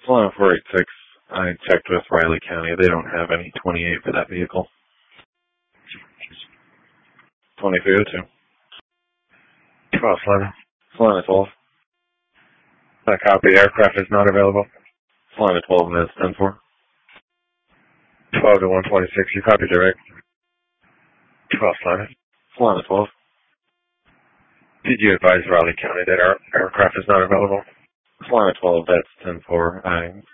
Solana 486, I checked with Riley County. They don't have any 28 for that vehicle. 2302. Oh, Solana 12. That copy. Aircraft is not available. Solana 12 minutes 10-4. 12 to 126. You copy direct. 12 Solana. Solana 12. Did you advise Raleigh County that our aircraft is not available? Solana 12, that's 10-4.